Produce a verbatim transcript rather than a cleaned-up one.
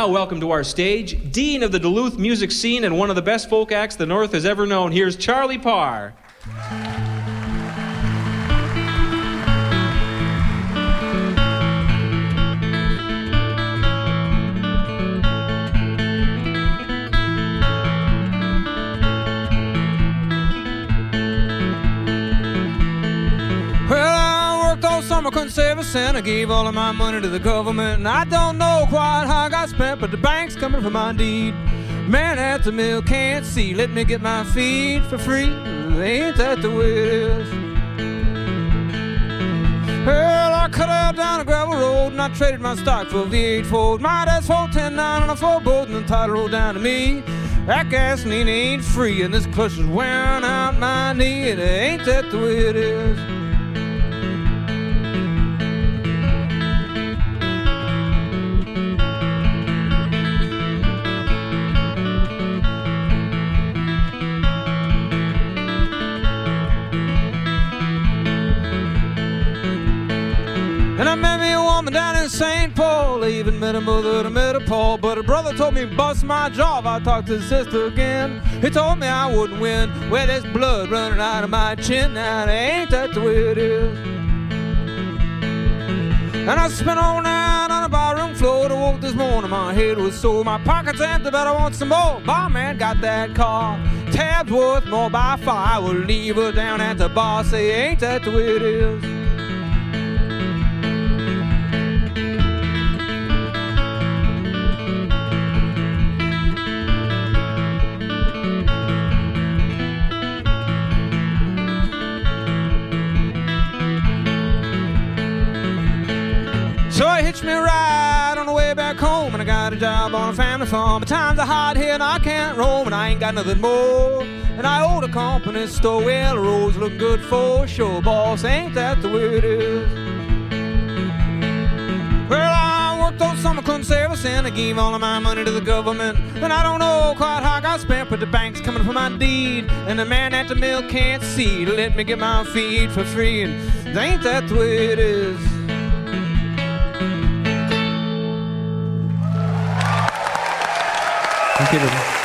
now welcome to our stage, Dean of the Duluth music scene and one of the best folk acts the North has ever known. Here's Charlie Parr. I couldn't save a cent. I gave all of my money to the government, and I don't know quite how I got spent, but the bank's coming for my deed. Man at the mill can't see. Let me get my feed for free. Ain't that the way it is? Well, I cut out down a gravel road, and I traded my stock for a V eight Ford. My dad's four ten nine on a four boat, and the title rolled down to me. That gasoline ain't free, and this clutch is wearing out my knee. And ain't that the way it is? And I met me a woman down in Saint Paul. I even met a mother and I met a Paul. But her brother told me bust my jaw if I talked to his sister again. He told me I wouldn't win. Well, there's blood running out of my chin. Now, ain't that the way it is? And I spent all night on a barroom floor. I woke this morning, my head was sore. My pockets empty, but I want some more. Barman got that car. Tabs worth more by far. I will leave her down at the bar. Say, ain't that the way it is? So I hitched me a ride on the way back home, and I got a job on a family farm. But times are hard here and I can't roam, and I ain't got nothing more. And I owe the company store. Well, the roads look good for sure, boss. Ain't that the way it is? Well, I worked all summer, couldn't save a cent. I gave all of my money to the government, and I don't know quite how I got spent, but the bank's coming for my deed, and the man at the mill can't see to let me get my feed for free. And ain't that the way it is? Thank you, everybody.